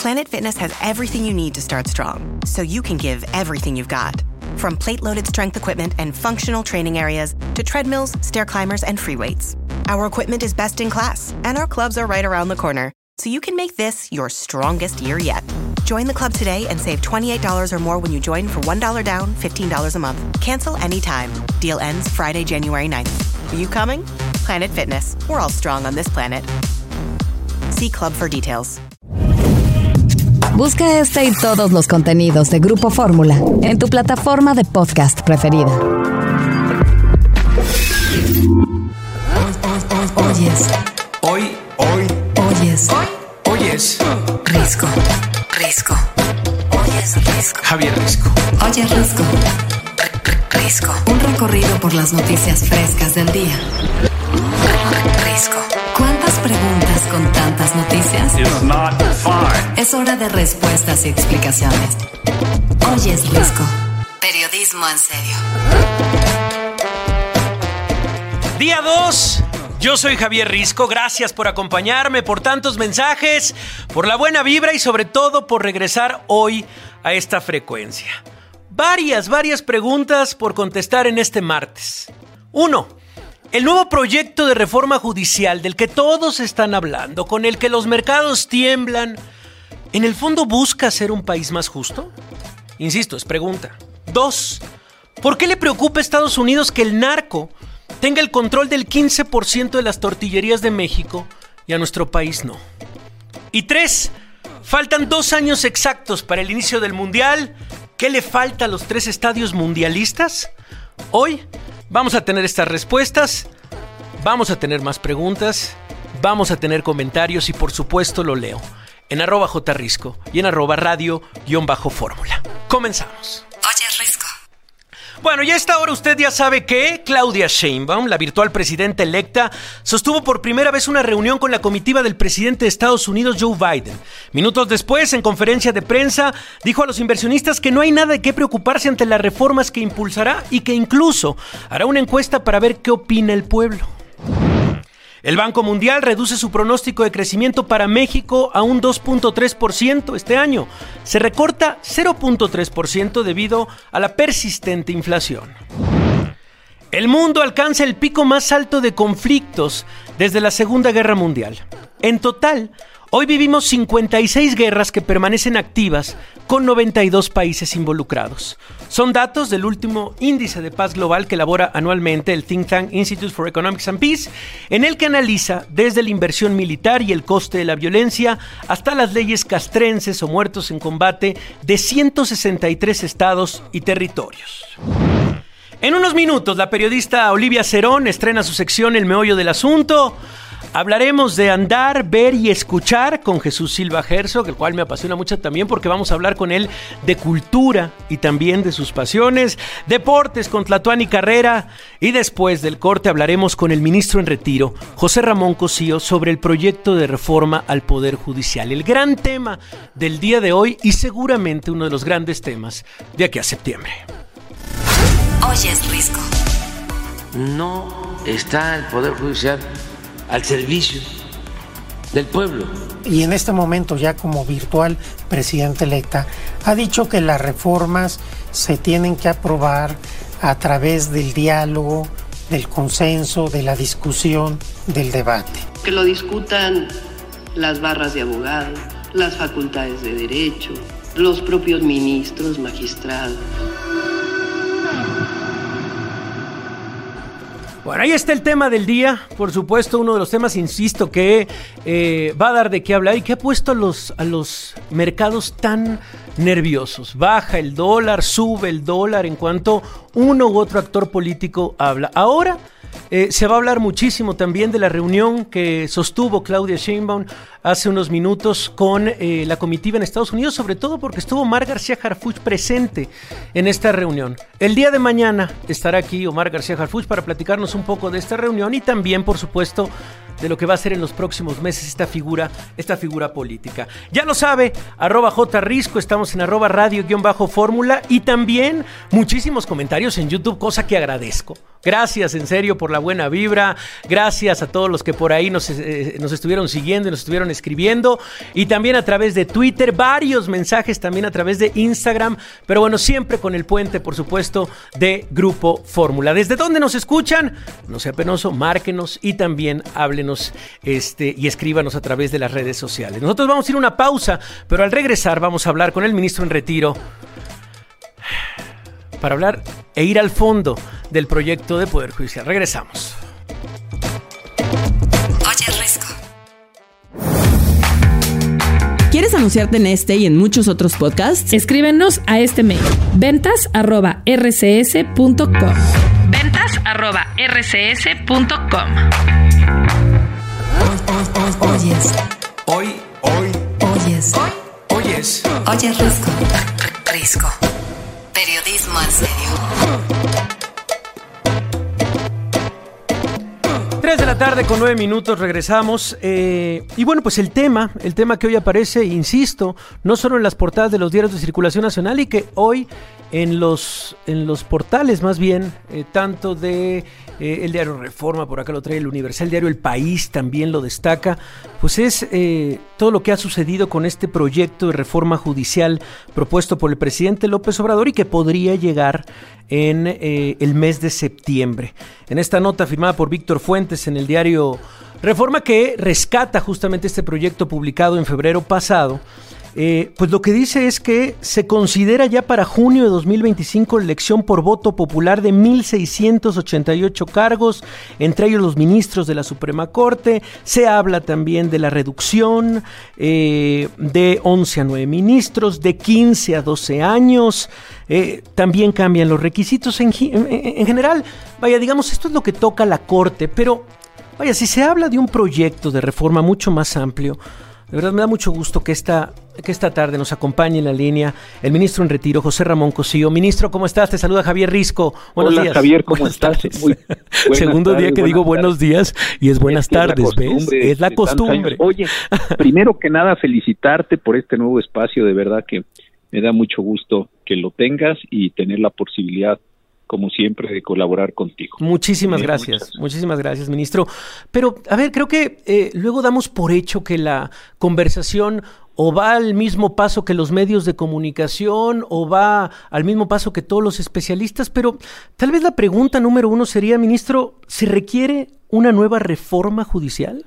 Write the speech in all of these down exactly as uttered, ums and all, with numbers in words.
Planet Fitness has everything you need to start strong, so you can give everything you've got. From plate-loaded strength equipment and functional training areas to treadmills, stair climbers, and free weights. Our equipment is best in class, and our clubs are right around the corner, so you can make this your strongest year yet. Join the club today and save twenty-eight dollars or more when you join for one dollar down, fifteen dollars a month. Cancel anytime. Deal ends Friday, January ninth. Are you coming? Planet Fitness. We're all strong on this planet. See club for details. Busca este y todos los contenidos de Grupo Fórmula en tu plataforma de podcast preferida. Oyes. Hoy, hoy. Oyes. Hoy. Oyes. Risco. Risco. Oyes Risco. Javier Risco. Oyes Risco. Risco. Un recorrido por las noticias frescas del día. Risco. ¿Cuántas preguntas con tantas noticias? It's not fine. Es hora de respuestas y explicaciones. Oyes Risco. Periodismo en serio. Día dos. Yo soy Javier Risco, gracias por acompañarme, por tantos mensajes, por la buena vibra y sobre todo por regresar hoy a esta frecuencia. Varias, varias preguntas por contestar en este martes. Uno, el nuevo proyecto de reforma judicial del que todos están hablando, con el que los mercados tiemblan, ¿en el fondo busca ser un país más justo? Insisto, es pregunta. Dos, ¿por qué le preocupa a Estados Unidos que el narco tenga el control del quince por ciento de las tortillerías de México y a nuestro país no? Y tres, faltan dos años exactos para el inicio del Mundial. ¿Qué le falta a los tres estadios mundialistas? Hoy vamos a tener estas respuestas, vamos a tener más preguntas, vamos a tener comentarios y por supuesto lo leo en arroba jrisco y en arroba radio-fórmula. Comenzamos. Oyes Risco. Bueno, y a esta hora usted ya sabe que Claudia Sheinbaum, la virtual presidenta electa, sostuvo por primera vez una reunión con la comitiva del presidente de Estados Unidos, Joe Biden. Minutos después, en conferencia de prensa, dijo a los inversionistas que no hay nada de qué preocuparse ante las reformas que impulsará y que incluso hará una encuesta para ver qué opina el pueblo. El Banco Mundial reduce su pronóstico de crecimiento para México a un dos punto tres por ciento este año. Se recorta cero punto tres por ciento debido a la persistente inflación. El mundo alcanza el pico más alto de conflictos desde la Segunda Guerra Mundial. En total, hoy vivimos cincuenta y seis guerras que permanecen activas con noventa y dos países involucrados. Son datos del último índice de paz global que elabora anualmente el think tank Institute for Economics and Peace, en el que analiza desde la inversión militar y el coste de la violencia hasta las leyes castrenses o muertos en combate de ciento sesenta y tres estados y territorios. En unos minutos, la periodista Olivia Cerón estrena su sección El Meollo del Asunto. Hablaremos de andar, ver y escuchar con Jesús Silva Herzog, el cual me apasiona mucho también porque vamos a hablar con él de cultura y también de sus pasiones, deportes con Tlatuani Carrera, y después del corte hablaremos con el ministro en retiro, José Ramón Cosío, sobre el proyecto de reforma al Poder Judicial, el gran tema del día de hoy y seguramente uno de los grandes temas de aquí a septiembre. Oyes Risco. No está el Poder Judicial al servicio del pueblo. Y en este momento, ya como virtual presidenta electa, ha dicho que las reformas se tienen que aprobar a través del diálogo, del consenso, de la discusión, del debate. Que lo discutan las barras de abogados, las facultades de derecho, los propios ministros, magistrados. Bueno, ahí está el tema del día, por supuesto, uno de los temas, insisto, que eh, va a dar de qué hablar y que ha puesto a los, a los mercados tan nerviosos. Baja el dólar, sube el dólar en cuanto uno u otro actor político habla. Ahora eh, se va a hablar muchísimo también de la reunión que sostuvo Claudia Sheinbaum hace unos minutos con eh, la comitiva en Estados Unidos, sobre todo porque estuvo Omar García Harfuch presente en esta reunión. El día de mañana estará aquí Omar García Harfuch para platicarnos un poco de esta reunión y también, por supuesto, de lo que va a ser en los próximos meses esta figura, esta figura política. Ya lo sabe, arroba jrisco, estamos en arroba radio-fórmula y también muchísimos comentarios en YouTube, cosa que agradezco. Gracias en serio por la buena vibra, gracias a todos los que por ahí nos, eh, nos estuvieron siguiendo y nos estuvieron escribiendo, y también a través de Twitter, varios mensajes también a través de Instagram, pero bueno, siempre con el puente, por supuesto, de Grupo Fórmula. ¿Desde dónde nos escuchan? No sea penoso, márquenos y también háblenos este, y escríbanos a través de las redes sociales. Nosotros vamos a ir a una pausa, pero al regresar vamos a hablar con el ministro en retiro para hablar e ir al fondo del proyecto de Poder Judicial. Regresamos. Oye, Risco. ¿Quieres anunciarte en este y en muchos otros podcasts? Escríbenos a este mail: ventas arroba r c s punto com. ventas arroba r c s punto com. Oyes. Hoy, hoy, Oyes. oyes. Oye, Risco. Risco. Periodismo en serio. tres de la tarde con nueve minutos, regresamos. Eh, y bueno, pues el tema, el tema que hoy aparece, insisto, no solo en las portadas de los diarios de circulación nacional y que hoy en los, en los portales más bien, eh, tanto de eh, el diario Reforma, por acá lo trae el Universal, el diario El País también lo destaca, pues es eh, todo lo que ha sucedido con este proyecto de reforma judicial propuesto por el presidente López Obrador y que podría llegar en eh, el mes de septiembre. En esta nota firmada por Víctor Fuentes en el diario Reforma, que rescata justamente este proyecto publicado en febrero pasado, eh, pues lo que dice es que se considera ya para junio de dos mil veinticinco la elección por voto popular de mil seiscientos ochenta y ocho cargos, entre ellos los ministros de la Suprema Corte. Se habla también de la reducción eh, de once a nueve ministros, de quince a doce años. Eh, también cambian los requisitos en, en, en general. Vaya, digamos, esto es lo que toca la Corte, pero vaya, si se habla de un proyecto de reforma mucho más amplio, de verdad me da mucho gusto que esta, que esta tarde nos acompañe en la línea el ministro en retiro, José Ramón Cosío. Ministro, ¿cómo estás? Te saluda Javier Risco. Buenos Hola, días. Javier, ¿cómo buenas estás? Muy Segundo tardes, día que digo buenos tardes. días y es buenas es que tardes, es ¿ves? Es la costumbre. Oye, primero que nada, felicitarte por este nuevo espacio, de verdad que me da mucho gusto que lo tengas y tener la posibilidad, como siempre, de colaborar contigo. Muchísimas eh, gracias, muchas. muchísimas gracias, ministro. Pero, a ver, creo que eh, luego damos por hecho que la conversación o va al mismo paso que los medios de comunicación o va al mismo paso que todos los especialistas, pero tal vez la pregunta número uno sería, ministro, ¿se requiere una nueva reforma judicial?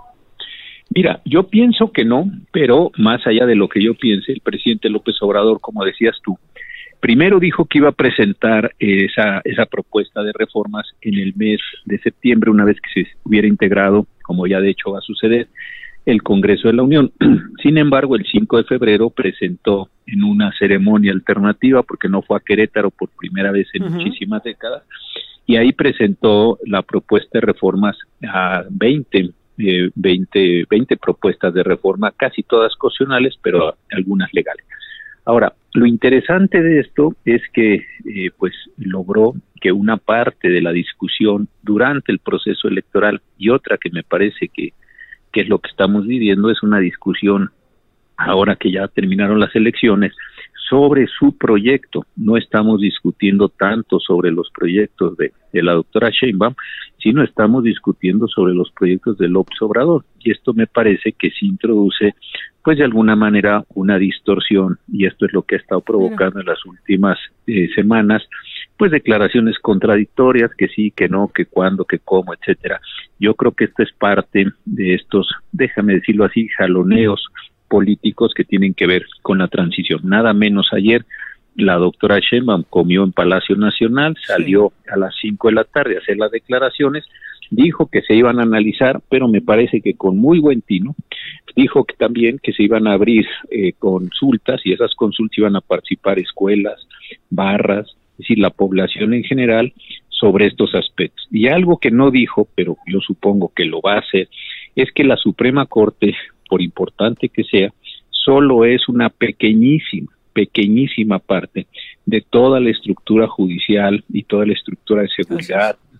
Mira, yo pienso que no, pero más allá de lo que yo piense, el presidente López Obrador, como decías tú, primero dijo que iba a presentar esa, esa propuesta de reformas en el mes de septiembre, una vez que se hubiera integrado, como ya de hecho va a suceder, el Congreso de la Unión. Sin embargo, el cinco de febrero presentó en una ceremonia alternativa, porque no fue a Querétaro por primera vez en uh-huh. muchísimas décadas, y ahí presentó la propuesta de reformas a veinte, eh, veinte, veinte propuestas de reforma, casi todas constitucionales, pero algunas legales. Ahora, lo interesante de esto es que eh, pues logró que una parte de la discusión durante el proceso electoral y otra que me parece que, que es lo que estamos viviendo es una discusión ahora que ya terminaron las elecciones sobre su proyecto. No estamos discutiendo tanto sobre los proyectos de, de la doctora Sheinbaum, sino estamos discutiendo sobre los proyectos de López Obrador, y esto me parece que sí introduce pues de alguna manera una distorsión, y esto es lo que ha estado provocando en las últimas eh, semanas, pues declaraciones contradictorias, que sí, que no, que cuándo, que cómo, etcétera. Yo creo que esto es parte de estos, déjame decirlo así, jaloneos políticos que tienen que ver con la transición. Nada menos ayer la doctora Sheinbaum comió en Palacio Nacional, salió sí. a las cinco de la tarde a hacer las declaraciones, dijo que se iban a analizar, pero me parece que con muy buen tino. Dijo que también que se iban a abrir eh, consultas, y esas consultas iban a participar escuelas, barras, es decir, la población en general, sobre estos aspectos. Y algo que no dijo, pero yo supongo que lo va a hacer, es que la Suprema Corte, por importante que sea, solo es una pequeñísima, pequeñísima parte de toda la estructura judicial y toda la estructura de seguridad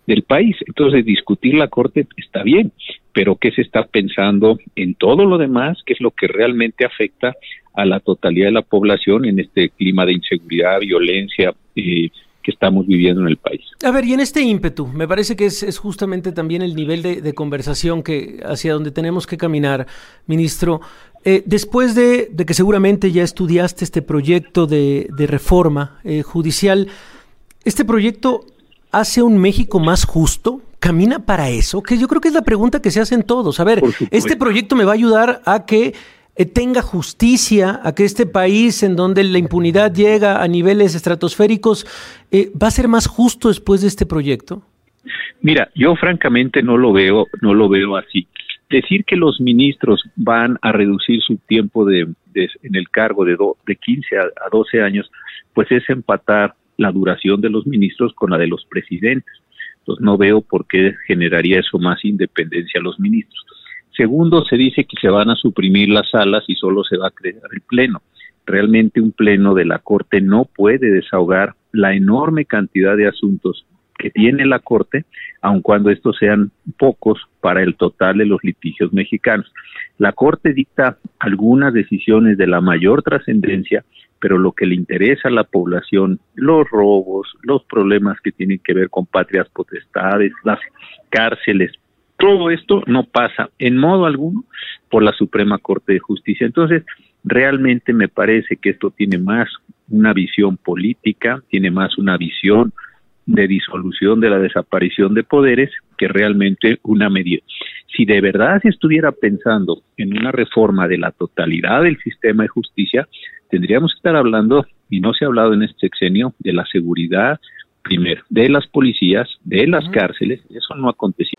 del país. Entonces, discutir la Corte está bien, pero ¿qué se está pensando en todo lo demás? ¿Qué es lo que realmente afecta a la totalidad de la población en este clima de inseguridad, violencia eh, que estamos viviendo en el país? A ver, y en este ímpetu, me parece que es, es justamente también el nivel de, de conversación que hacia donde tenemos que caminar, ministro. Eh, después de, de que seguramente ya estudiaste este proyecto de, de reforma eh, judicial, ¿este proyecto hace un México más justo? ¿Camina para eso? Que yo creo que es la pregunta que se hacen todos. A ver, ¿este proyecto me va a ayudar a que eh, tenga justicia, a que este país en donde la impunidad llega a niveles estratosféricos, eh, va a ser más justo después de este proyecto? Mira, yo francamente no lo veo, no lo veo así. Decir que los ministros van a reducir su tiempo de, de en el cargo de, do, de quince a doce años, pues es empatar la duración de los ministros con la de los presidentes. Entonces no veo por qué generaría eso más independencia a los ministros. Segundo, se dice que se van a suprimir las salas y solo se va a crear el pleno. Realmente un pleno de la Corte no puede desahogar la enorme cantidad de asuntos que tiene la Corte, aun cuando estos sean pocos para el total de los litigios mexicanos. La Corte dicta algunas decisiones de la mayor trascendencia, pero lo que le interesa a la población, los robos, los problemas que tienen que ver con patrias potestades, las cárceles, todo esto no pasa en modo alguno por la Suprema Corte de Justicia. Entonces, realmente me parece que esto tiene más una visión política, tiene más una visión de disolución de la desaparición de poderes que realmente una medida. Si de verdad se estuviera pensando en una reforma de la totalidad del sistema de justicia, tendríamos que estar hablando, y no se ha hablado en este sexenio, de la seguridad, primero, de las policías, de las uh-huh. cárceles. Eso no aconteció.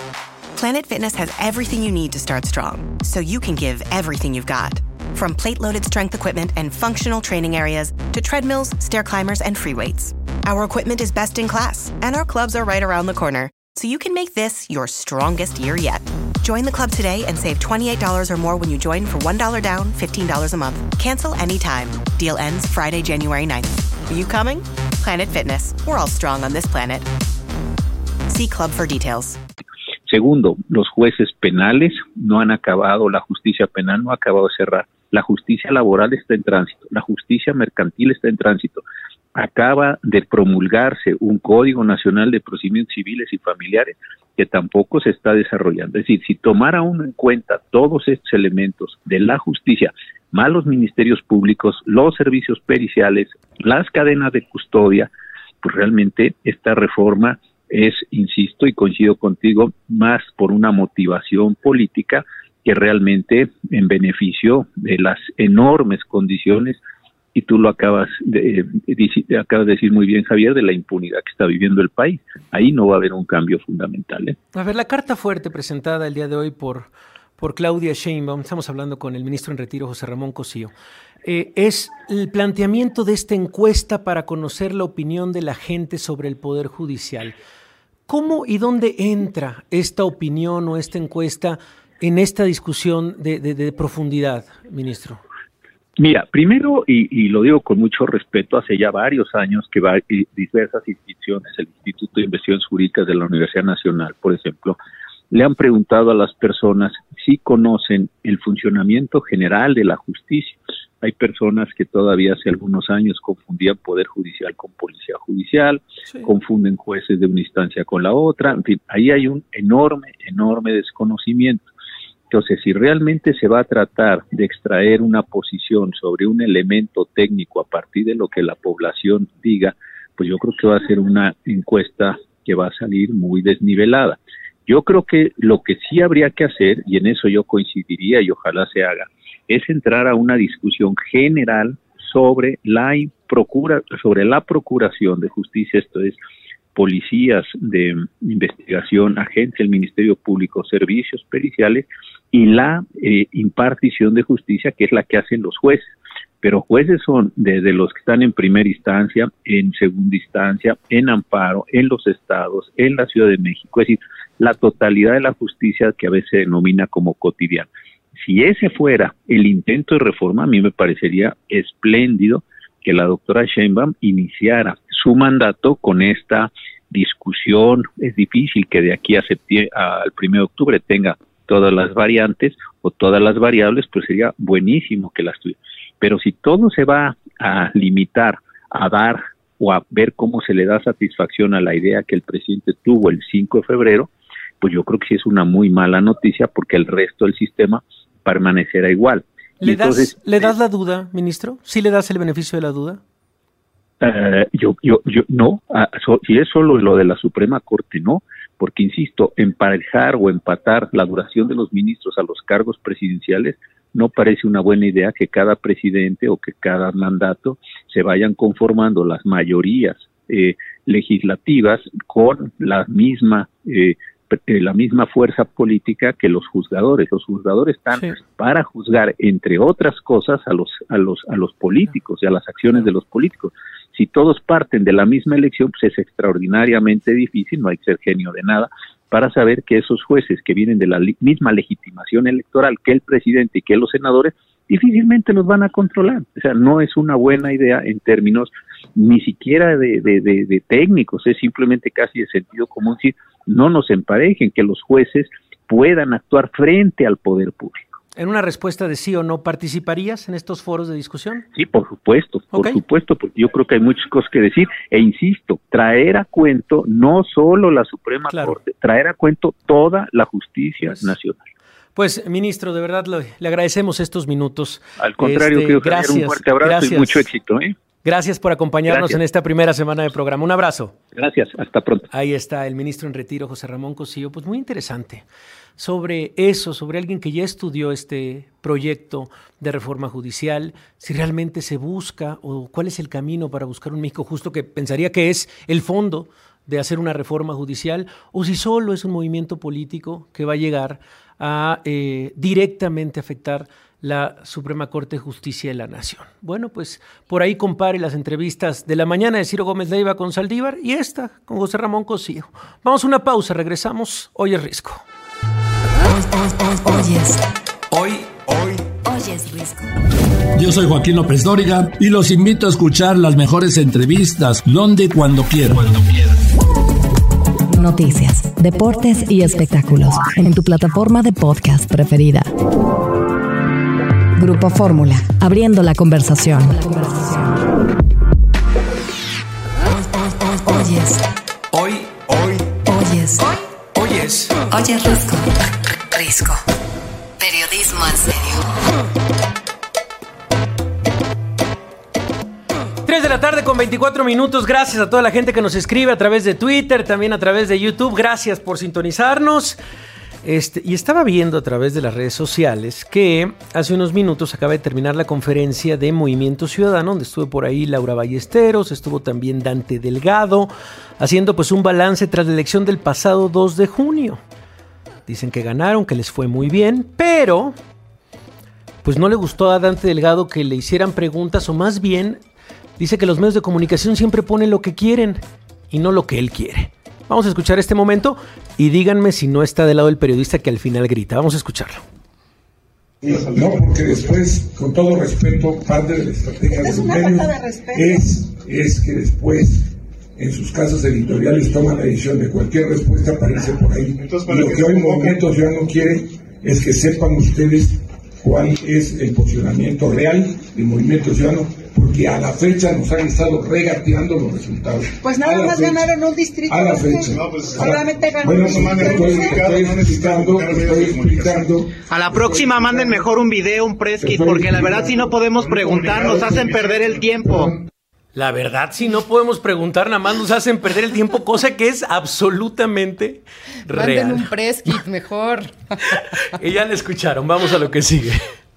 Planet Fitness has everything you need to start strong, so you can give everything you've got. From plate-loaded strength equipment and functional training areas to treadmills, stair climbers, and free weights. Our equipment is best in class, and our clubs are right around the corner, so you can make this your strongest year yet. Join the club today and save twenty-eight dollars or more when you join for one dollar down, fifteen dollars a month. Cancel anytime. Deal ends Friday, January ninth. Are you coming? Planet Fitness. We're all strong on this planet. See club for details. Segundo, los jueces penales no han acabado, la justicia penal no ha acabado de cerrar. La justicia laboral está en tránsito, la justicia mercantil está en tránsito. Acaba de promulgarse un Código Nacional de Procedimientos Civiles y Familiares que tampoco se está desarrollando. Es decir, si tomara uno en cuenta todos estos elementos de la justicia, más los ministerios públicos, los servicios periciales, las cadenas de custodia, pues realmente esta reforma es, insisto y coincido contigo, más por una motivación política que realmente en beneficio de las enormes condiciones, y tú lo acabas de, de, acabas de decir muy bien, Javier, de la impunidad que está viviendo el país. Ahí no va a haber un cambio fundamental, ¿eh? A ver, la carta fuerte presentada el día de hoy por, por Claudia Sheinbaum, estamos hablando con el ministro en retiro, José Ramón Cosío, eh, es el planteamiento de esta encuesta para conocer la opinión de la gente sobre el Poder Judicial. ¿Cómo y dónde entra esta opinión o esta encuesta en esta discusión de, de, de profundidad, ministro? Mira, primero, y, y lo digo con mucho respeto, hace ya varios años que va, y diversas instituciones, el Instituto de Investigaciones Jurídicas de la Universidad Nacional, por ejemplo, le han preguntado a las personas si conocen el funcionamiento general de la justicia. Hay personas que todavía hace algunos años confundían Poder Judicial con Policía Judicial, sí. confunden jueces de una instancia con la otra, en fin, ahí hay un enorme, enorme desconocimiento. Entonces, si realmente se va a tratar de extraer una posición sobre un elemento técnico a partir de lo que la población diga, pues yo creo que va a ser una encuesta que va a salir muy desnivelada. Yo creo que lo que sí habría que hacer, y en eso yo coincidiría y ojalá se haga, es entrar a una discusión general sobre la procura, sobre la procuración de justicia, esto es, policías de investigación, agencia del Ministerio Público, servicios periciales y la eh, impartición de justicia, que es la que hacen los jueces. Pero jueces son desde los que están en primera instancia, en segunda instancia, en amparo, en los estados, en la Ciudad de México, es decir, la totalidad de la justicia que a veces se denomina como cotidiana. Si ese fuera el intento de reforma, a mí me parecería espléndido que la doctora Sheinbaum iniciara su mandato con esta discusión. Es difícil que de aquí a septiembre, al primero de octubre tenga todas las variantes o todas las variables, pues sería buenísimo que las tuviera. Pero si todo se va a limitar a dar o a ver cómo se le da satisfacción a la idea que el presidente tuvo el cinco de febrero, pues yo creo que sí es una muy mala noticia, porque el resto del sistema permanecerá igual. ¿Le, entonces, das, ¿le das la duda, ministro? ¿Sí le das el beneficio de la duda? Uh, yo, yo, yo, no, uh, so, si es solo lo de la Suprema Corte, no, porque insisto, emparejar o empatar la duración de los ministros a los cargos presidenciales no parece una buena idea, que cada presidente o que cada mandato se vayan conformando las mayorías eh, legislativas con la misma eh, la misma fuerza política que los juzgadores. Los juzgadores están sí. para juzgar, entre otras cosas, a los a los a los políticos y a las acciones de los políticos. Si todos parten de la misma elección, pues es extraordinariamente difícil, no hay que ser genio de nada, para saber que esos jueces que vienen de la li- misma legitimación electoral que el presidente y que los senadores, difícilmente los van a controlar. O sea, no es una buena idea en términos ni siquiera de, de, de, de técnicos, es simplemente casi de sentido común, decir, no nos emparejen, que los jueces puedan actuar frente al poder público. En una respuesta de sí o no, ¿participarías en estos foros de discusión? Sí, por supuesto, por okay. supuesto, porque yo creo que hay muchas cosas que decir, e insisto, traer a cuento no solo la Suprema claro. Corte, traer a cuento toda la justicia pues, nacional. Pues, ministro, de verdad le, le agradecemos estos minutos. Al contrario, este, quiero gracias, un fuerte abrazo gracias. y mucho éxito, ¿eh? Gracias por acompañarnos Gracias. en esta primera semana de programa. Un abrazo. Gracias, hasta pronto. Ahí está el ministro en retiro, José Ramón Cosío. Pues muy interesante sobre eso, sobre alguien que ya estudió este proyecto de reforma judicial, si realmente se busca o cuál es el camino para buscar un México justo, que pensaría que es el fondo de hacer una reforma judicial, o si solo es un movimiento político que va a llegar a eh, directamente afectar la Suprema Corte de Justicia de la Nación. Bueno, pues por ahí compare las entrevistas de la mañana de Ciro Gómez Leiva con Saldívar y esta con José Ramón Cosío. Vamos a una pausa, regresamos. Hoy es Risco. Oyes. Hoy, hoy. Oyes Risco. Yo soy Joaquín López Dóriga y los invito a escuchar las mejores entrevistas donde y cuando quieran. Cuando quieran. Noticias, deportes y espectáculos en tu plataforma de podcast preferida. Grupo Fórmula, abriendo la conversación. Oyes. Hoy, hoy. Oyes. Hoy. Oyes. Oyes Risco. Risco. Periodismo en serio. tres de la tarde con veinticuatro minutos. Gracias a toda la gente que nos escribe a través de Twitter, también a través de YouTube. Gracias por sintonizarnos. Este, y estaba viendo a través de las redes sociales que hace unos minutos acaba de terminar la conferencia de Movimiento Ciudadano, donde estuvo por ahí Laura Ballesteros, estuvo también Dante Delgado, haciendo pues un balance tras la elección del pasado dos de junio. Dicen que ganaron, que les fue muy bien, pero pues no le gustó a Dante Delgado que le hicieran preguntas, o más bien dice que los medios de comunicación siempre ponen lo que quieren y no lo que él quiere. Vamos a escuchar este momento y díganme si no está del lado del periodista que al final grita. Vamos a escucharlo. No, porque después, con todo respeto, parte de la estrategia de los medios es, es que después, en sus casas editoriales, toman la decisión de cualquier respuesta para irse por ahí. Entonces, lo que hoy Movimiento Ciudadano quiere es que sepan ustedes cuál es el posicionamiento real del Movimiento Ciudadano, porque a la fecha nos han estado regateando los resultados. Pues nada más fecha, ganaron un distrito. A la fecha. No, pues, solamente ganaron bueno, un distrito. Estoy, estoy, explicando, estoy explicando. A la próxima manden mejor un video, un press kit, porque la verdad si no podemos preguntar, nos hacen perder el tiempo. La verdad, si no podemos preguntar, nada más nos hacen perder el tiempo, cosa que es absolutamente real. Manden un press kit mejor. Y ya le escucharon, vamos a lo que sigue.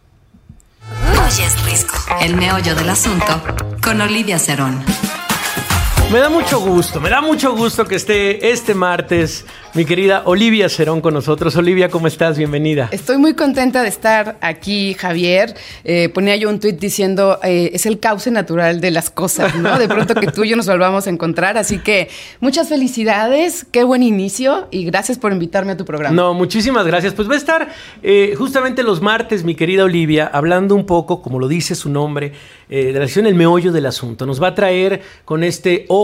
Oyes Risco, el meollo del asunto, con Olivia Cerón. Me da mucho gusto, me da mucho gusto que esté este martes mi querida Olivia Cerón con nosotros. Olivia, ¿cómo estás? Bienvenida. Estoy muy contenta de estar aquí, Javier. Eh, ponía yo un tuit diciendo, eh, es el cauce natural de las cosas, ¿no? De pronto que tú y yo nos volvamos a encontrar. Así que muchas felicidades, qué buen inicio y gracias por invitarme a tu programa. No, muchísimas gracias. Pues va a estar eh, justamente los martes, mi querida Olivia, hablando un poco, como lo dice su nombre, eh, de la acción El Meollo del Asunto. Nos va a traer con este ojo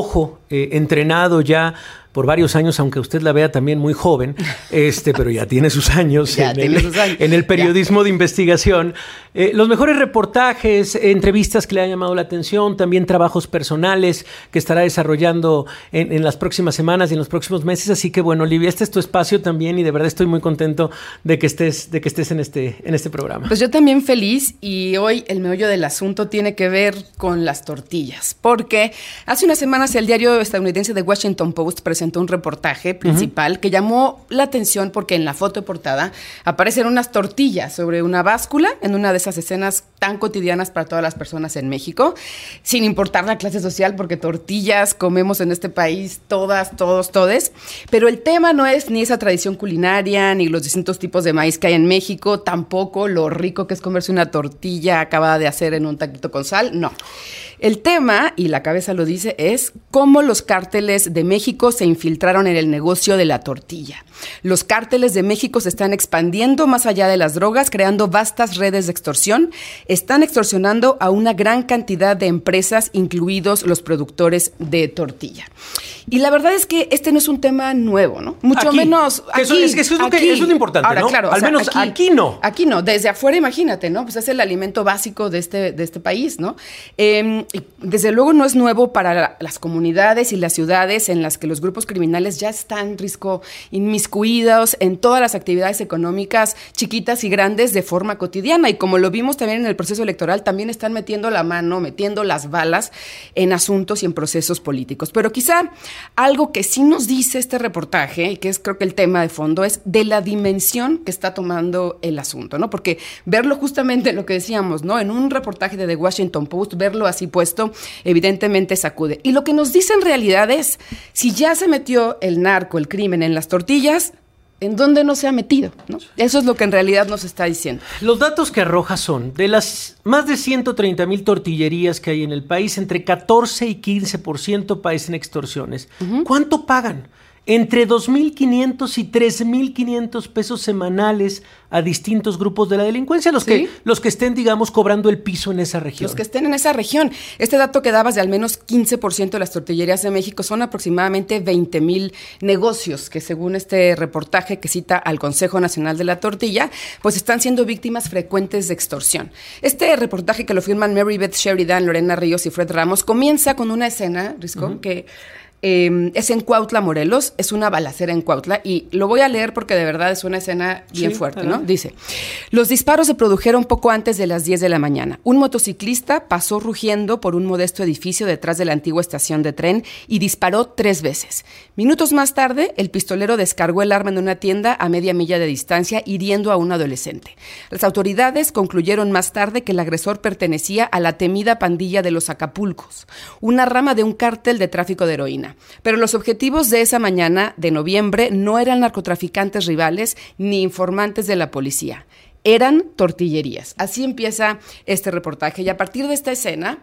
eh, entrenado ya por varios años, aunque usted la vea también muy joven, este, pero ya tiene sus años, ya en, tiene el, sus años. en el periodismo ya. de investigación. Eh, los mejores reportajes, entrevistas que le han llamado la atención, también trabajos personales que estará desarrollando en, en las próximas semanas y en los próximos meses. Así que bueno, Olivia, este es tu espacio también y de verdad estoy muy contento de que estés, de que estés en este, en este programa. Pues yo también feliz, y hoy el meollo del asunto tiene que ver con las tortillas, porque hace unas semanas el diario estadounidense The Washington Post presentó un reportaje principal uh-huh. que llamó la atención porque en la foto de portada aparecen unas tortillas sobre una báscula en una de esas escenas tan cotidianas para todas las personas en México, sin importar la clase social, porque tortillas comemos en este país todas, todos, todes. Pero el tema no es ni esa tradición culinaria, ni los distintos tipos de maíz que hay en México, tampoco lo rico que es comerse una tortilla acabada de hacer en un taquito con sal, no. El tema, y la cabeza lo dice, es cómo los cárteles de México se infiltraron en el negocio de la tortilla. Los cárteles de México se están expandiendo más allá de las drogas, creando vastas redes de extorsión. Están extorsionando a una gran cantidad de empresas, incluidos los productores de tortilla. Y la verdad es que este no es un tema nuevo, ¿no? Mucho aquí. menos aquí. Eso, es que eso es, lo que, eso es lo importante, Ahora, ¿no? Claro, Al o sea, menos aquí, aquí no. Aquí no. Desde afuera, imagínate, ¿no? Pues es el alimento básico de este, de este país, ¿no? Eh, y desde luego no es nuevo para la, las comunidades y las ciudades en las que los grupos criminales ya están, Risco, inmiscuidos en todas las actividades económicas chiquitas y grandes de forma cotidiana. Y como lo vimos también en el proceso electoral, también están metiendo la mano, metiendo las balas en asuntos y en procesos políticos. Pero quizá algo que sí nos dice este reportaje, y que es creo que el tema de fondo, es de la dimensión que está tomando el asunto, ¿no? Porque verlo justamente lo que decíamos, ¿no? En un reportaje de The Washington Post, verlo así puesto, evidentemente sacude. Y lo que nos dice en realidad es, si ya se metió el narco, el crimen en las tortillas, ¿en dónde no se ha metido? ¿No? Eso es lo que en realidad nos está diciendo. Los datos que arroja son, de las más de ciento treinta mil tortillerías que hay en el país, entre catorce y quince por ciento padecen extorsiones. Uh-huh. ¿Cuánto pagan? Entre dos mil quinientos y tres mil quinientos pesos semanales a distintos grupos de la delincuencia, los, ¿sí? que, los que estén, digamos, cobrando el piso en esa región. Los que estén en esa región. Este dato que dabas de al menos quince por ciento de las tortillerías de México son aproximadamente veinte mil negocios que, según este reportaje que cita al Consejo Nacional de la Tortilla, pues están siendo víctimas frecuentes de extorsión. Este reportaje, que lo firman Mary Beth Sheridan, Lorena Ríos y Fred Ramos, comienza con una escena, Risco, uh-huh. que... Eh, es en Cuautla, Morelos, es una balacera en Cuautla, y lo voy a leer porque de verdad es una escena bien sí, fuerte, ¿no? Dice, los disparos se produjeron poco antes de las diez de la mañana. Un motociclista pasó rugiendo por un modesto edificio detrás de la antigua estación de tren y disparó tres veces. Minutos más tarde, el pistolero descargó el arma en una tienda a media milla de distancia, hiriendo a un adolescente. Las autoridades concluyeron más tarde que el agresor pertenecía a la temida pandilla de los Acapulcos, una rama de un cártel de tráfico de heroína. Pero los objetivos de esa mañana de noviembre no eran narcotraficantes rivales ni informantes de la policía, eran tortillerías. Así empieza este reportaje, y a partir de esta escena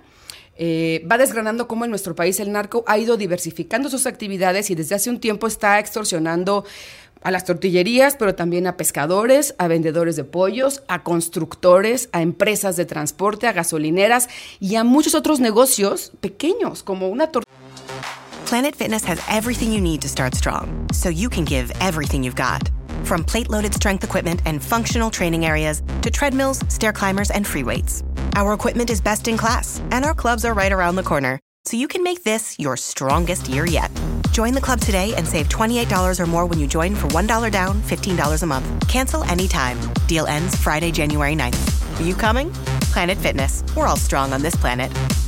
eh, va desgranando cómo en nuestro país el narco ha ido diversificando sus actividades y desde hace un tiempo está extorsionando a las tortillerías, pero también a pescadores, a vendedores de pollos, a constructores, a empresas de transporte, a gasolineras y a muchos otros negocios pequeños, como una tortillería. Planet Fitness has everything you need to start strong, so you can give everything you've got. From plate-loaded strength equipment and functional training areas to treadmills, stair climbers, and free weights. Our equipment is best in class, and our clubs are right around the corner, so you can make this your strongest year yet. Join the club today and save twenty-eight dollars or more when you join for one dollar down, fifteen dollars a month. Cancel anytime. Deal ends Friday, January ninth. Are you coming? Planet Fitness. We're all strong on this planet.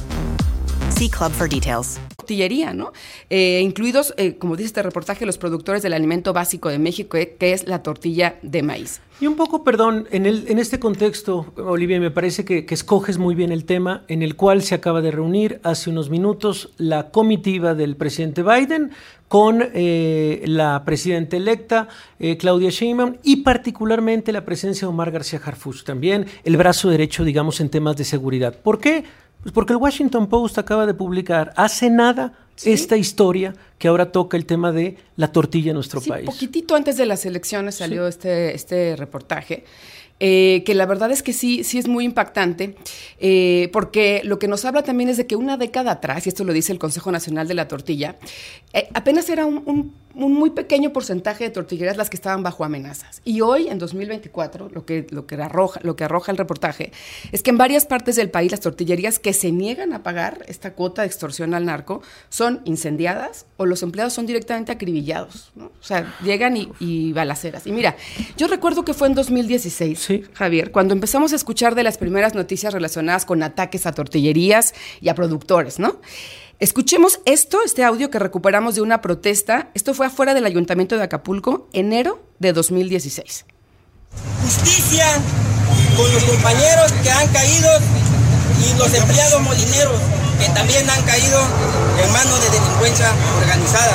See Club for details. Tortillería, ¿no? Eh, incluidos, eh, como dice este reportaje, los productores del alimento básico de México, eh, que es la tortilla de maíz. Y un poco, perdón, en, el, en este contexto, Olivia, me parece que, que escoges muy bien el tema en el cual se acaba de reunir hace unos minutos la comitiva del presidente Biden con eh, la presidenta electa, eh, Claudia Sheinbaum, y particularmente la presencia de Omar García Harfuch, también el brazo derecho, digamos, en temas de seguridad. ¿Por qué? Pues porque el Washington Post acaba de publicar hace nada ¿sí? esta historia que ahora toca el tema de la tortilla en nuestro sí, país. Poquitito antes de las elecciones salió sí. este, este reportaje. eh, que la verdad es que sí, sí es muy impactante, eh, porque lo que nos habla también es de que una década atrás, y esto lo dice el Consejo Nacional de la Tortilla, eh, apenas era un, un, un muy pequeño porcentaje de tortillerías las que estaban bajo amenazas. Y hoy, en dos mil veinticuatro, lo que, lo que, arroja, lo que arroja el reportaje es que en varias partes del país las tortillerías que se niegan a pagar esta cuota de extorsión al narco son incendiadas o los empleados son directamente acribillados, ¿no? O sea, llegan y, y balaceras. Y mira, yo recuerdo que fue en dos mil dieciséis, sí. Javier, cuando empezamos a escuchar de las primeras noticias relacionadas con ataques a tortillerías y a productores, ¿no? Escuchemos esto, este audio que recuperamos de una protesta. Esto fue afuera del Ayuntamiento de Acapulco, enero de dos mil dieciséis. Justicia con los compañeros que han caído y los empleados molineros que también han caído en manos de delincuencia organizada.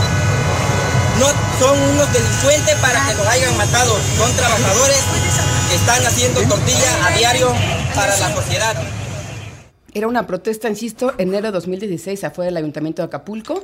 No son unos delincuentes para que los hayan matado, son trabajadores que están haciendo tortilla a diario para la sociedad. Era una protesta, insisto, enero de dos mil dieciséis afuera del Ayuntamiento de Acapulco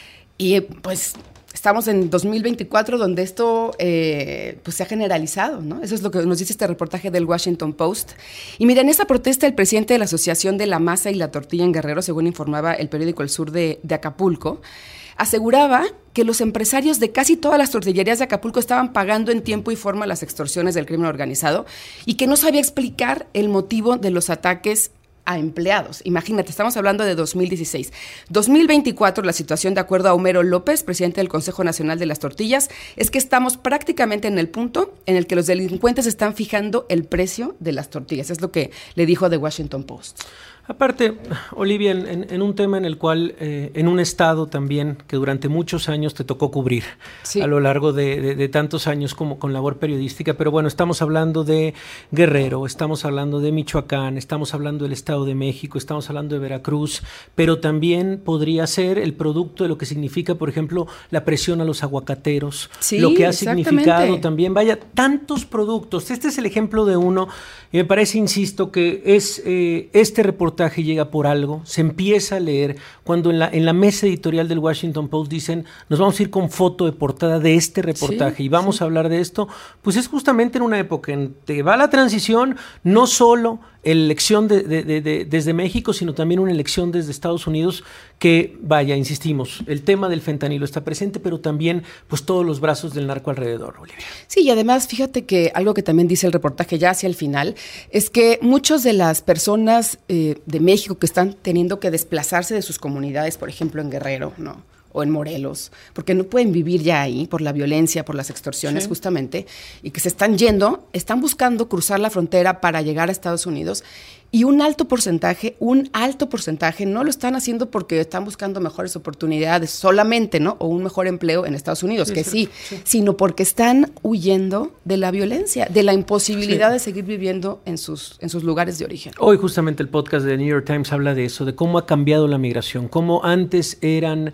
y pues estamos en dos mil veinticuatro donde esto eh, pues se ha generalizado, ¿no? Eso es lo que nos dice este reportaje del Washington Post. Y mira, en esa protesta el presidente de la Asociación de la Masa y la Tortilla en Guerrero, según informaba el periódico El Sur de, de Acapulco, aseguraba que los empresarios de casi todas las tortillerías de Acapulco estaban pagando en tiempo y forma las extorsiones del crimen organizado y que no sabía explicar el motivo de los ataques a empleados. Imagínate, estamos hablando de dos mil dieciséis. dos mil veinticuatro, la situación, de acuerdo a Homero López, presidente del Consejo Nacional de las Tortillas, es que estamos prácticamente en el punto en el que los delincuentes están fijando el precio de las tortillas. Es lo que le dijo The Washington Post. Aparte, Olivia, en, en un tema en el cual, eh, en un estado también que durante muchos años te tocó cubrir, sí, a lo largo de, de, de tantos años como con labor periodística, pero bueno, estamos hablando de Guerrero, estamos hablando de Michoacán, estamos hablando del Estado de México, estamos hablando de Veracruz, pero también podría ser el producto de lo que significa, por ejemplo, la presión a los aguacateros, sí, lo que ha significado también, vaya, tantos productos. Este es el ejemplo de uno, y me parece, insisto, que es eh, este reportaje llega por algo, se empieza a leer cuando en la, en la mesa editorial del Washington Post dicen, nos vamos a ir con foto de portada de este reportaje, sí, y vamos sí. a hablar de esto, pues es justamente en una época en que va la transición, no solo elección de, de, de, de, desde México, sino también una elección desde Estados Unidos que, vaya, insistimos, el tema del fentanilo está presente, pero también pues todos los brazos del narco alrededor, Olivia. Sí, y además, fíjate que algo que también dice el reportaje ya hacia el final, es que muchas de las personas eh, de México que están teniendo que desplazarse de sus comunidades, por ejemplo en Guerrero, ¿no?, o en Morelos, porque no pueden vivir ya ahí por la violencia, por las extorsiones, sí, justamente, y que se están yendo, están buscando cruzar la frontera para llegar a Estados Unidos, y un alto porcentaje, un alto porcentaje no lo están haciendo porque están buscando mejores oportunidades solamente, ¿no?, o un mejor empleo en Estados Unidos, sí, que sí, sí, sino porque están huyendo de la violencia, de la imposibilidad sí. de seguir viviendo en sus, en sus lugares de origen. Hoy justamente el podcast de New York Times habla de eso, de cómo ha cambiado la migración, cómo antes eran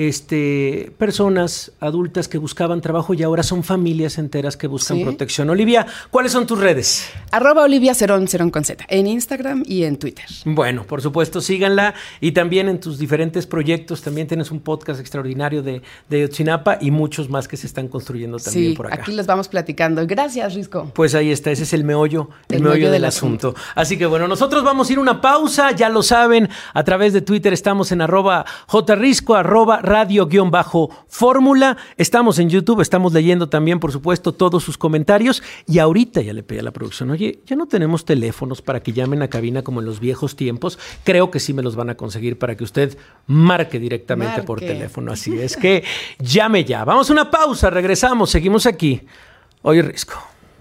este, personas adultas que buscaban trabajo y ahora son familias enteras que buscan sí. protección. Olivia, ¿cuáles son tus redes? Arroba Olivia Cerón, Cerón con Z, en Instagram y en Twitter. Bueno, por supuesto, síganla, y también en tus diferentes proyectos, también tienes un podcast extraordinario de, de Ayotzinapa y muchos más que se están construyendo también sí, por acá. Aquí los vamos platicando. Gracias, Risco. Pues ahí está, ese es el meollo, el, el meollo, meollo del, del asunto. asunto. Así que bueno, nosotros vamos a ir a una pausa, ya lo saben, a través de Twitter estamos en arroba jrisco, arroba radio guión bajo fórmula, estamos en YouTube, estamos leyendo también, por supuesto, todos sus comentarios, y ahorita ya le pedí a la producción, oye, ya no tenemos teléfonos para que llamen a cabina como en los viejos tiempos, creo que sí me los van a conseguir para que usted marque directamente marque. por teléfono, así es que llame ya. Vamos a una pausa, regresamos, seguimos aquí. Hoy Risco.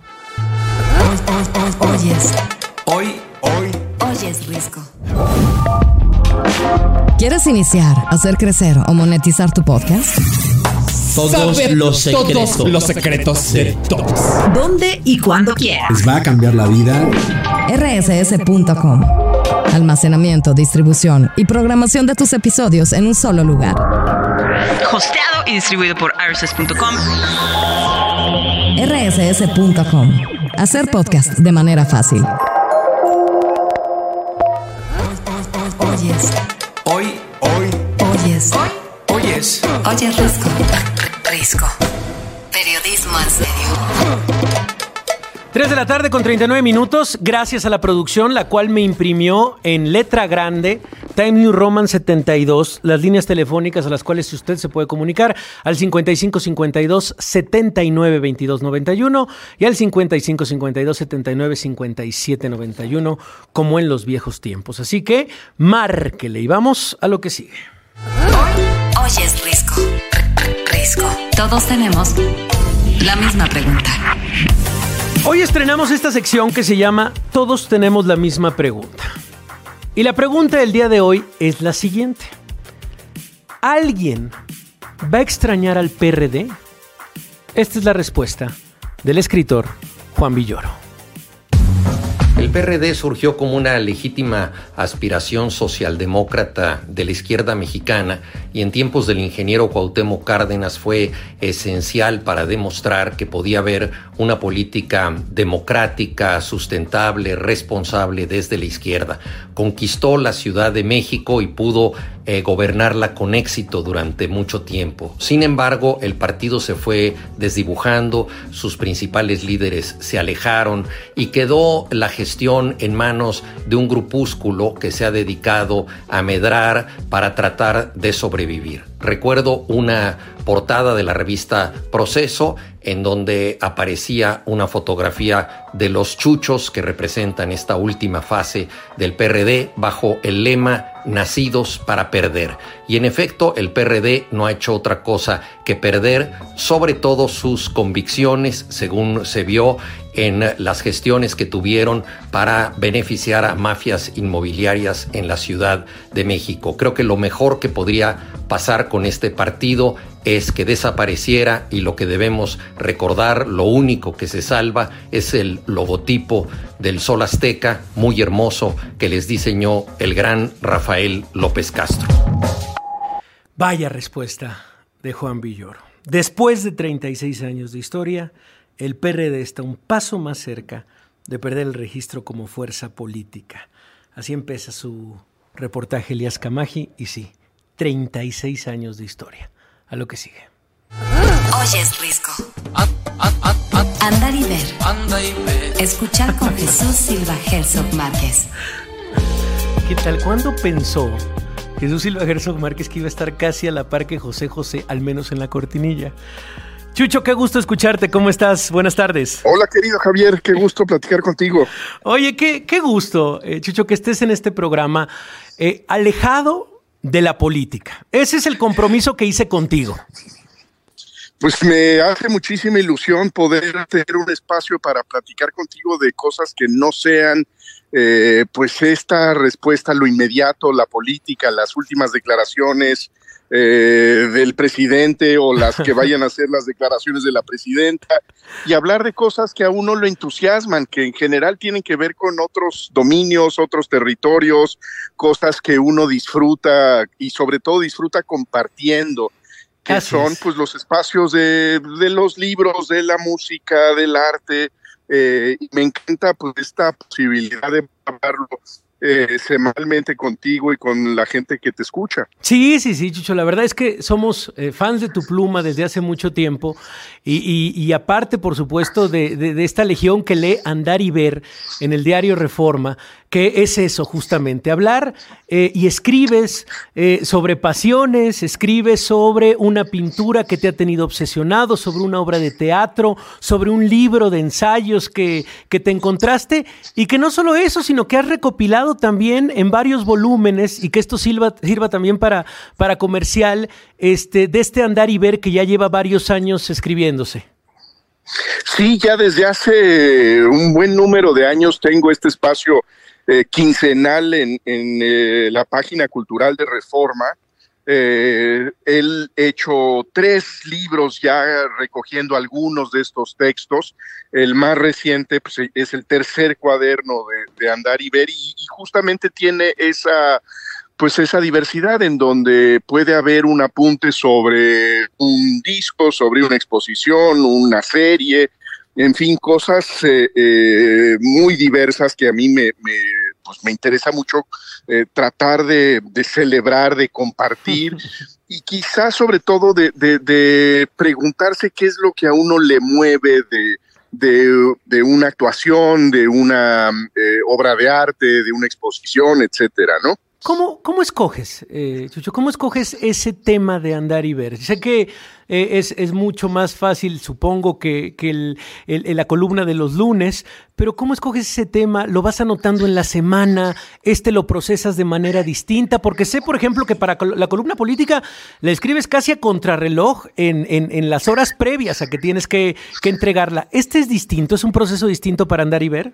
Hoy, hoy, hoy, hoy es. Hoy, hoy. Hoy es Risco. ¿Quieres iniciar, hacer crecer o monetizar tu podcast? Todos Saber los secretos. Todos los secretos de todos. ¿Dónde y cuándo quieras? Les va a cambiar la vida. R S S punto com. Almacenamiento, distribución y programación de tus episodios en un solo lugar. Hosteado y distribuido por R S S punto com. R S S punto com. Hacer podcast de manera fácil. Hoy es. Hoy, hoy. Hoy es. Hoy. Hoy es. Hoy es Risco. Risco. Periodismo en serio. tres de la tarde con treinta y nueve minutos, gracias a la producción, la cual me imprimió en letra grande Time New Roman setenta y dos, las líneas telefónicas a las cuales usted se puede comunicar al cincuenta y cinco cincuenta y dos setenta y nueve veintidós noventa y uno y al cincuenta y cinco cincuenta y dos setenta y nueve cincuenta y siete noventa y uno, como en los viejos tiempos. Así que márquele y vamos a lo que sigue. Hoy es Risco. Risco. Todos tenemos la misma pregunta. Hoy estrenamos esta sección que se llama Todos tenemos la misma pregunta. Y la pregunta del día de hoy es la siguiente. ¿Alguien va a extrañar al P R D? Esta es la respuesta del escritor Juan Villoro. El P R D surgió como una legítima aspiración socialdemócrata de la izquierda mexicana y en tiempos del ingeniero Cuauhtémoc Cárdenas fue esencial para demostrar que podía haber una política democrática, sustentable, responsable desde la izquierda. Conquistó la Ciudad de México y pudo eh, gobernarla con éxito durante mucho tiempo. Sin embargo, el partido se fue desdibujando, sus principales líderes se alejaron y quedó la gestión en manos de un grupúsculo que se ha dedicado a medrar para tratar de sobrevivir. Recuerdo una portada de la revista Proceso en donde aparecía una fotografía de los chuchos que representan esta última fase del P R D bajo el lema nacidos para perder. Y en efecto, el P R D no ha hecho otra cosa que perder, sobre todo sus convicciones, según se vio en las gestiones que tuvieron para beneficiar a mafias inmobiliarias en la Ciudad de México. Creo que lo mejor que podría pasar con este partido es que desapareciera y lo que debemos recordar, lo único que se salva es el logotipo del Sol Azteca, muy hermoso, que les diseñó el gran Rafael López Castro. Vaya respuesta de Juan Villoro. Después de treinta y seis años de historia, el P R D está un paso más cerca de perder el registro como fuerza política. Así empieza su reportaje Elías Camaji y sí, treinta y seis años de historia. A lo que sigue. Hoy es Risco. Andar y ver. Escuchar con Jesús Silva Herzog Márquez. ¿Qué tal? ¿Cuándo pensó Jesús Silva Herzog Márquez que iba a estar casi a la par que José José, al menos en la cortinilla? Chucho, qué gusto escucharte. ¿Cómo estás? Buenas tardes. Hola, querido Javier. Qué gusto platicar contigo. Oye, qué, qué gusto, eh, Chucho, que estés en este programa eh, alejado de la política. Ese es el compromiso que hice contigo. Pues me hace muchísima ilusión poder tener un espacio para platicar contigo de cosas que no sean eh, pues esta respuesta a lo inmediato, la política, las últimas declaraciones eh, del presidente o las que vayan a ser las declaraciones de la presidenta, y hablar de cosas que a uno lo entusiasman, que en general tienen que ver con otros dominios, otros territorios, cosas que uno disfruta y sobre todo disfruta compartiendo, que Así son es. pues los espacios de, de los libros, de la música, del arte, eh, y me encanta pues esta posibilidad de hablarlo Eh, semanalmente contigo y con la gente que te escucha. Sí, sí, sí, Chucho, la verdad es que somos eh, fans de tu pluma desde hace mucho tiempo y, y, y aparte, por supuesto, de, de, de esta legión que lee Andar y Ver en el diario Reforma, que es eso justamente, hablar eh, y escribes eh, sobre pasiones, escribes sobre una pintura que te ha tenido obsesionado, sobre una obra de teatro, sobre un libro de ensayos que, que te encontraste y que no solo eso, sino que has recopilado también en varios volúmenes y que esto sirva, sirva también para, para comercial este, de este Andar y Ver que ya lleva varios años escribiéndose. Sí, ya desde hace un buen número de años tengo este espacio eh, quincenal en, en eh, la página cultural de Reforma. Eh, he hecho tres libros ya recogiendo algunos de estos textos. El más reciente pues, es el tercer cuaderno de, de Andar y Ver y, y justamente tiene esa, pues, esa diversidad en donde puede haber un apunte sobre un disco, sobre una exposición, una serie, en fin, cosas eh, eh, muy diversas que a mí me... me pues me interesa mucho eh, tratar de, de celebrar, de compartir y quizás sobre todo de, de, de preguntarse qué es lo que a uno le mueve de, de, de una actuación, de una eh, obra de arte, de una exposición, etcétera, ¿no? ¿Cómo, cómo escoges, eh, Chucho, cómo escoges ese tema de Andar y Ver? Sé que eh, es, es mucho más fácil, supongo, que, que el, el, la columna de los lunes, pero ¿cómo escoges ese tema? ¿Lo vas anotando en la semana? ¿Este lo procesas de manera distinta? Porque sé, por ejemplo, que para la columna política la escribes casi a contrarreloj en, en, en las horas previas a que tienes que, que entregarla. ¿Este es distinto? ¿Es un proceso distinto para Andar y Ver?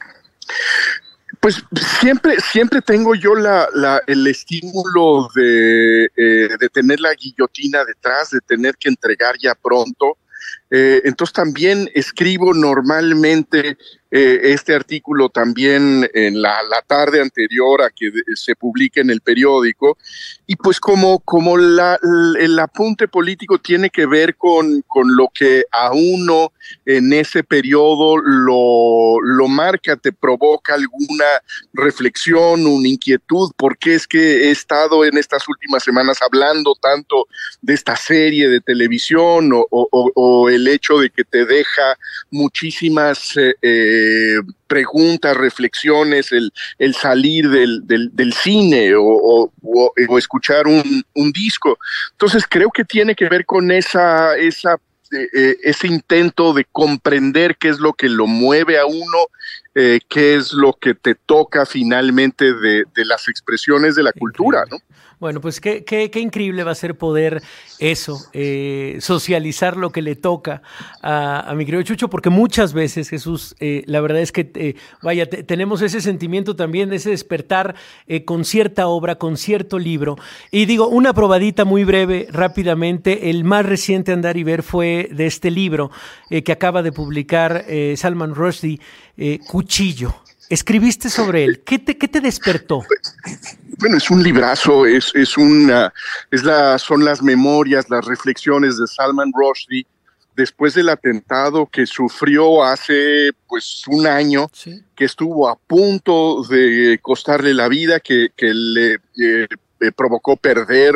Pues siempre, siempre tengo yo la, la, el estímulo de, eh, de tener la guillotina detrás, de tener que entregar ya pronto. Eh, entonces también escribo normalmente eh, este artículo también en la, la tarde anterior a que de, se publique en el periódico, y pues como, como la, el apunte político tiene que ver con, con lo que a uno en ese periodo lo, lo marca, te provoca alguna reflexión, una inquietud, porque es que he estado en estas últimas semanas hablando tanto de esta serie de televisión o, o, o el hecho de que te deja muchísimas eh, eh, preguntas, reflexiones, el, el salir del, del, del cine o, o, o, o escuchar un, un disco. Entonces creo que tiene que ver con esa, esa, eh, ese intento de comprender qué es lo que lo mueve a uno, eh, qué es lo que te toca finalmente de, de las expresiones de la cultura, ¿no? Bueno, pues qué, qué, qué increíble va a ser poder eso, eh, socializar lo que le toca a, a mi querido Chucho, porque muchas veces, Jesús, eh, la verdad es que, eh, vaya, te, tenemos ese sentimiento también, ese despertar eh, con cierta obra, con cierto libro. Y digo, una probadita muy breve, rápidamente, el más reciente Andar y Ver fue de este libro eh, que acaba de publicar eh, Salman Rushdie, eh, Cuchillo. Escribiste sobre él. ¿Qué te, qué te despertó? Bueno, es un librazo, es, es una, es la, son las memorias, las reflexiones de Salman Rushdie después del atentado que sufrió hace pues un año, sí, que estuvo a punto de costarle la vida, que, que le eh, eh, provocó perder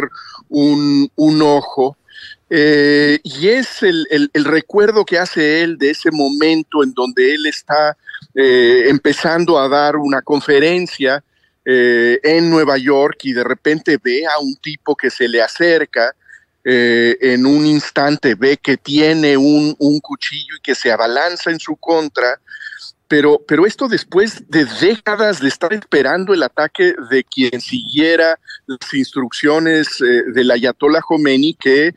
un, un ojo. Eh, y es el, el, el recuerdo que hace él de ese momento en donde él está eh, empezando a dar una conferencia eh, en Nueva York y de repente ve a un tipo que se le acerca, eh, en un instante ve que tiene un, un cuchillo y que se abalanza en su contra. Pero, pero esto después de décadas de estar esperando el ataque de quien siguiera las instrucciones eh, del Ayatollah Khomeini, que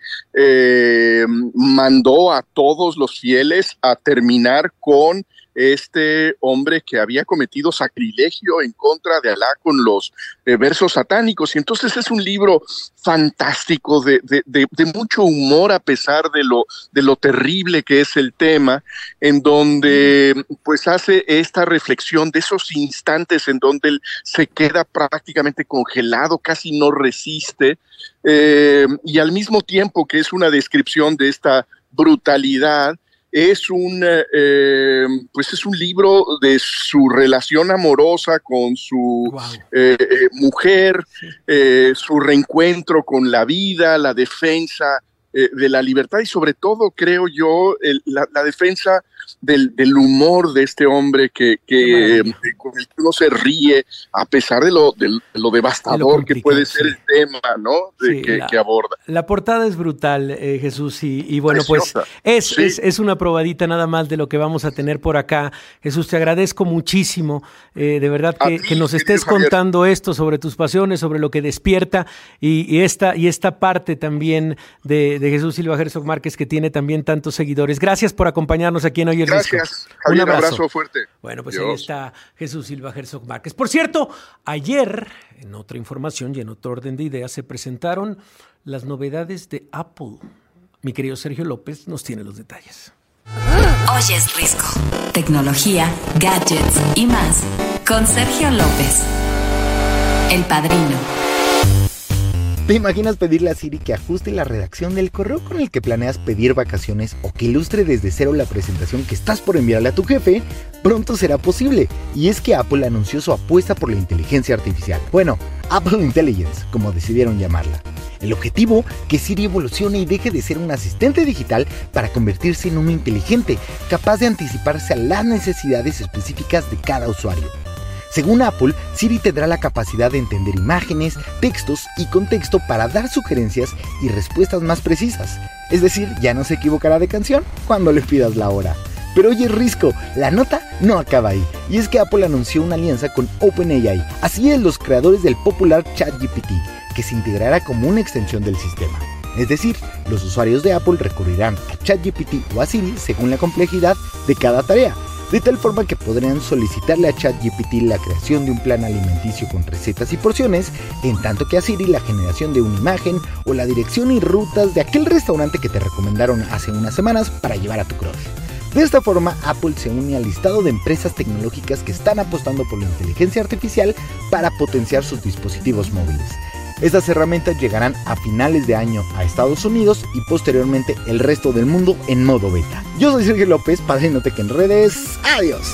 eh, mandó a todos los fieles a terminar con este hombre que había cometido sacrilegio en contra de Alá con los eh, versos satánicos. Y entonces es un libro fantástico, de, de, de, de mucho humor a pesar de lo, de lo terrible que es el tema, en donde pues hace esta reflexión de esos instantes en donde él se queda prácticamente congelado, casi no resiste, eh, y al mismo tiempo que es una descripción de esta brutalidad, es un, eh, pues es un libro de su relación amorosa con su wow. eh, eh, mujer, sí. eh, su reencuentro con la vida, la defensa eh, de la libertad y sobre todo, creo yo, el, la, la defensa del, del humor de este hombre que, que eh, con el que uno se ríe a pesar de lo, de, de lo devastador lo que puede ser sí. el tema, ¿no? De, sí, que, la, que aborda. La portada es brutal, eh, Jesús, y, y bueno, Preciosa. pues es, sí. es, es una probadita nada más de lo que vamos a tener por acá. Jesús, te agradezco muchísimo, eh, de verdad que, ti, que nos estés contando Javier. esto sobre tus pasiones, sobre lo que despierta y, y, esta, y esta parte también de, de Jesús Silva Herzog Márquez que tiene también tantos seguidores. Gracias por acompañarnos aquí en Hoy el Gracias, Javier, un abrazo. abrazo fuerte. Bueno, pues Dios. ahí está Jesús Silva Herzog Márquez. Por cierto, ayer, en otra información y en otro orden de ideas, se presentaron las novedades de Apple. Mi querido Sergio López nos tiene los detalles. Hoy es Risco. Tecnología, gadgets y más con Sergio López, el padrino. ¿Te imaginas pedirle a Siri que ajuste la redacción del correo con el que planeas pedir vacaciones o que ilustre desde cero la presentación que estás por enviarle a tu jefe? Pronto será posible, y es que Apple anunció su apuesta por la inteligencia artificial. Bueno, Apple Intelligence, como decidieron llamarla. El objetivo, que Siri evolucione y deje de ser un asistente digital para convertirse en uno inteligente, capaz de anticiparse a las necesidades específicas de cada usuario. Según Apple, Siri tendrá la capacidad de entender imágenes, textos y contexto para dar sugerencias y respuestas más precisas. Es decir, ya no se equivocará de canción cuando le pidas la hora. Pero oye, Risco, la nota no acaba ahí. Y es que Apple anunció una alianza con OpenAI, así es, los creadores del popular ChatGPT, que se integrará como una extensión del sistema. Es decir, los usuarios de Apple recurrirán a ChatGPT o a Siri según la complejidad de cada tarea, de tal forma que podrán solicitarle a ChatGPT la creación de un plan alimenticio con recetas y porciones, en tanto que a Siri la generación de una imagen o la dirección y rutas de aquel restaurante que te recomendaron hace unas semanas para llevar a tu crush. De esta forma, Apple se une al listado de empresas tecnológicas que están apostando por la inteligencia artificial para potenciar sus dispositivos móviles. Estas herramientas llegarán a finales de año a Estados Unidos y posteriormente el resto del mundo en modo beta. Yo soy Sergio López, para No Te Que en Redes. ¡Adiós!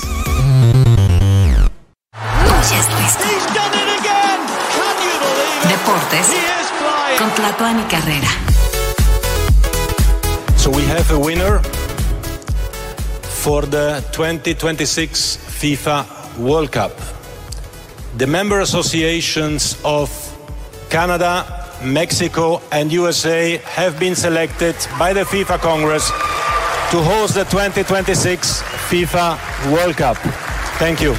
Deportes con Tlatuani Carrera. So we have a winner for the twenty twenty-six FIFA World Cup. The member associations of Canada, Mexico and U S A have been selected by the FIFA Congress to host the twenty twenty-six FIFA World Cup. Thank you.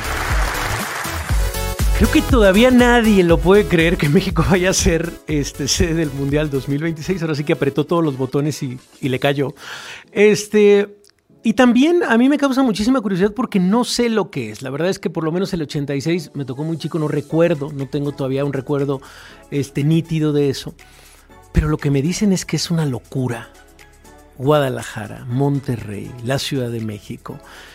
Creo que todavía nadie lo puede creer que México vaya a ser este, sede del Mundial dos mil veintiséis. Ahora sí que apretó todos los botones y, y le cayó. Este... Y también a mí me causa muchísima curiosidad porque no sé lo que es. La verdad es que por lo menos el ochenta y seis me tocó muy chico, no recuerdo, no tengo todavía un recuerdo este, nítido de eso. Pero lo que me dicen es que es una locura. Guadalajara, Monterrey, la Ciudad de México.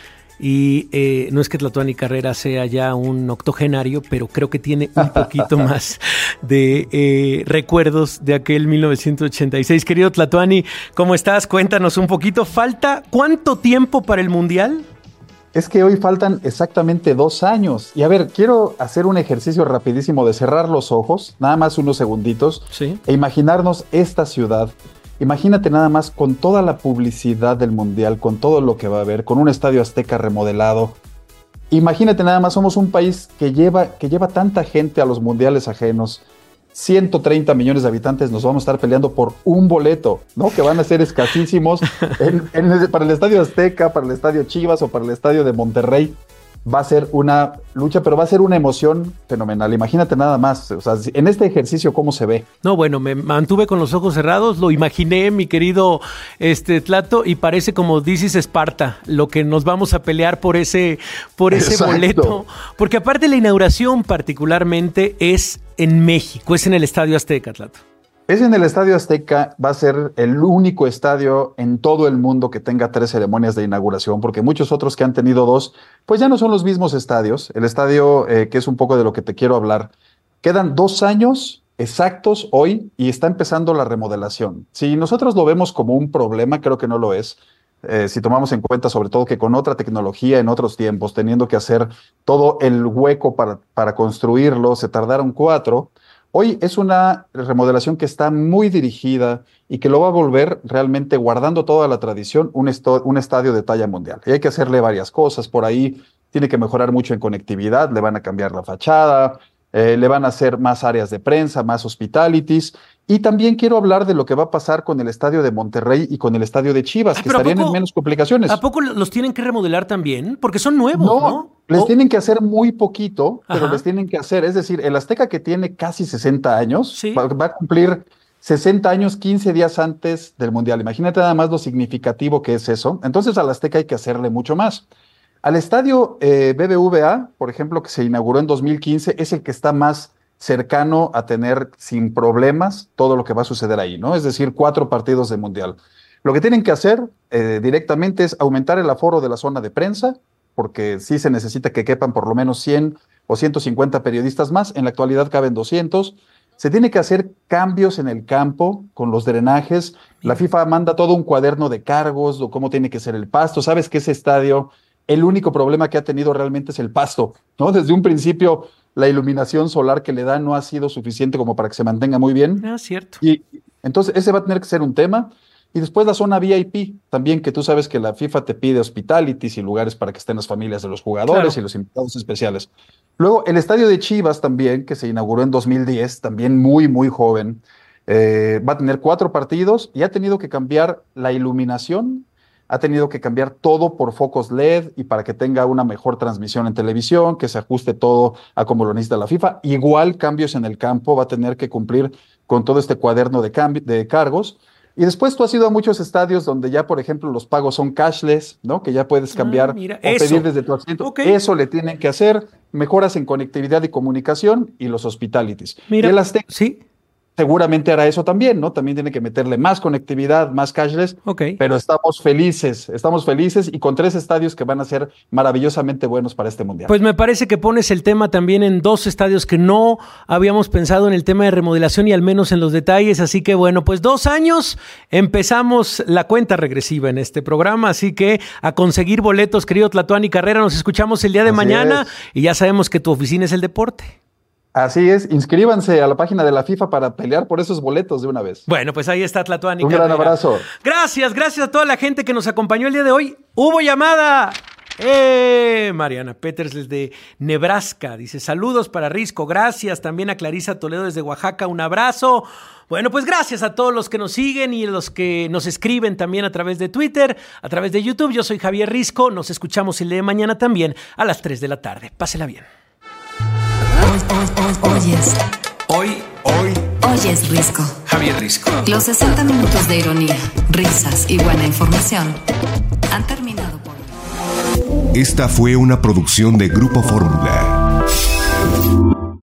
Y eh, no es que Tlatuani Carrera sea ya un octogenario, pero creo que tiene un poquito más de eh, recuerdos de aquel mil novecientos ochenta y seis. Querido Tlatuani, ¿cómo estás? Cuéntanos un poquito. ¿Falta cuánto tiempo para el Mundial? Es que hoy faltan exactamente dos años. Y a ver, quiero hacer un ejercicio rapidísimo de cerrar los ojos, nada más unos segunditos, ¿sí? E imaginarnos esta ciudad. Imagínate nada más con toda la publicidad del Mundial, con todo lo que va a haber, con un estadio Azteca remodelado. Imagínate nada más, somos un país que lleva, que lleva tanta gente a los mundiales ajenos. ciento treinta millones de habitantes, nos vamos a estar peleando por un boleto, ¿no? Que van a ser escasísimos en, en el, para el estadio Azteca, para el estadio Chivas o para el estadio de Monterrey. Va a ser una lucha, pero va a ser una emoción fenomenal. Imagínate nada más, o sea, en este ejercicio, ¿cómo se ve? No, bueno, me mantuve con los ojos cerrados, lo imaginé, mi querido este, Tlato, y parece como This is Esparta, lo que nos vamos a pelear por ese, por ese boleto. Porque aparte la inauguración particularmente es en México, es en el Estadio Azteca, Tlato. Es en el Estadio Azteca, va a ser el único estadio en todo el mundo que tenga tres ceremonias de inauguración, porque muchos otros que han tenido dos, pues ya no son los mismos estadios. El estadio, eh, que es un poco de lo que te quiero hablar, quedan dos años exactos hoy y está empezando la remodelación. Si nosotros lo vemos como un problema, creo que no lo es. Eh, si tomamos en cuenta sobre todo que con otra tecnología en otros tiempos, teniendo que hacer todo el hueco para, para construirlo, se tardaron cuatro. Hoy es una remodelación que está muy dirigida y que lo va a volver realmente, guardando toda la tradición, un, esto, un estadio de talla mundial. Y hay que hacerle varias cosas por ahí. Tiene que mejorar mucho en conectividad, le van a cambiar la fachada, eh, le van a hacer más áreas de prensa, más hospitalities. Y también quiero hablar de lo que va a pasar con el estadio de Monterrey y con el estadio de Chivas, Ay, que estarían poco, en menos complicaciones. ¿A poco los tienen que remodelar también? Porque son nuevos, ¿no? No, les oh. tienen que hacer muy poquito, pero Ajá. les tienen que hacer. Es decir, el Azteca, que tiene casi sesenta años, sí. va, va a cumplir sesenta años, quince días antes del Mundial. Imagínate nada más lo significativo que es eso. Entonces al Azteca hay que hacerle mucho más. Al estadio eh, B B V A, por ejemplo, que se inauguró en dos mil quince, es el que está más cercano a tener sin problemas todo lo que va a suceder ahí, ¿no? Es decir, cuatro partidos de Mundial. Lo que tienen que hacer eh, directamente es aumentar el aforo de la zona de prensa, porque sí se necesita que quepan por lo menos cien o ciento cincuenta periodistas más. En la actualidad caben doscientos. Se tiene que hacer cambios en el campo con los drenajes. La FIFA manda todo un cuaderno de cargos, de cómo tiene que ser el pasto. Sabes que ese estadio, el único problema que ha tenido realmente es el pasto, ¿no? Desde un principio la iluminación solar que le da no ha sido suficiente como para que se mantenga muy bien. Ah, cierto. Y entonces ese va a tener que ser un tema. Y después la zona V I P, también que tú sabes que la FIFA te pide hospitalities y lugares para que estén las familias de los jugadores claro. y los invitados especiales. Luego el estadio de Chivas también, que se inauguró en dos mil diez, también muy, muy joven, eh, va a tener cuatro partidos y ha tenido que cambiar la iluminación, ha tenido que cambiar todo por focos L E D y para que tenga una mejor transmisión en televisión, que se ajuste todo a como lo necesita la FIFA. Igual cambios en el campo, va a tener que cumplir con todo este cuaderno de, cambi- de cargos. Y después tú has ido a muchos estadios donde ya, por ejemplo, los pagos son cashless, ¿no? Que ya puedes cambiar ah, mira, o eso. pedir desde tu asiento. Okay. Eso le tienen que hacer. Mejoras en conectividad y comunicación y los hospitalities. Mira, y el Azteca sí. seguramente hará eso también, ¿no? También tiene que meterle más conectividad, más cashless. Okay. Pero estamos felices, estamos felices y con tres estadios que van a ser maravillosamente buenos para este mundial. Pues me parece que pones el tema también en dos estadios que no habíamos pensado en el tema de remodelación y al menos en los detalles. Así que bueno, pues dos años empezamos la cuenta regresiva en este programa. Así que a conseguir boletos, querido Tlatuani Carrera. Nos escuchamos el día de Así mañana es. Y ya sabemos que tu oficina es el deporte. Así es, inscríbanse a la página de la FIFA para pelear por esos boletos de una vez. Bueno, pues ahí está Tlatuani Un Carrera. gran abrazo. Gracias, gracias a toda la gente que nos acompañó el día de hoy. ¡Hubo llamada! ¡Eh! Mariana Peters desde Nebraska dice: saludos para Risco, gracias. También a Clarisa Toledo desde Oaxaca, un abrazo. Bueno, pues gracias a todos los que nos siguen y los que nos escriben también a través de Twitter, a través de YouTube. Yo soy Javier Risco, nos escuchamos el día de mañana también a las tres de la tarde. Pásela bien. Oyes. Hoy, hoy. Oyes Risco. Javier Risco. Los sesenta minutos de ironía, risas y buena información han terminado por hoy. Esta fue una producción de Grupo Fórmula.